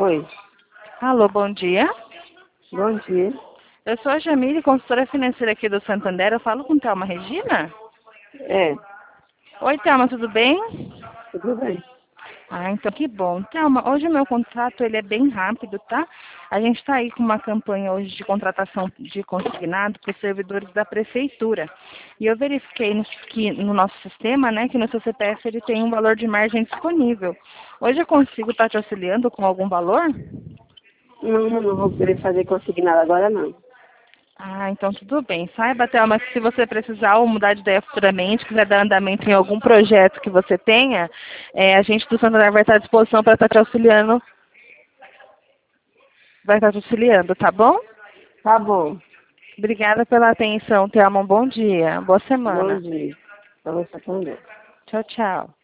Oi, Alô, bom dia. bom dia. Eu sou a Jamile, consultora financeira aqui do Santander. Eu falo com Thelma Regina? É, Oi, Thelma, tudo bem? tudo bem. Ah, então que bom. Thelma, hoje o meu contrato ele é bem rápido, tá? A gente está aí com uma campanha hoje de contratação de consignado para os servidores da prefeitura. E eu verifiquei que no nosso sistema, né, que no seu CPF ele tem um valor de margem disponível. Hoje eu consigo estar te auxiliando com algum valor? Não vou querer fazer consignado agora, não. Ah, então tudo bem. Saiba, Thelma, que se você precisar ou mudar de ideia futuramente, quiser dar andamento em algum projeto que você tenha, a gente do Santander vai estar à disposição para estar te auxiliando. Vai estar te auxiliando, tá bom? Tá bom. Obrigada pela atenção, Thelma. Um bom dia. Boa Bom semana. dia. Pra você também. Tchau, tchau.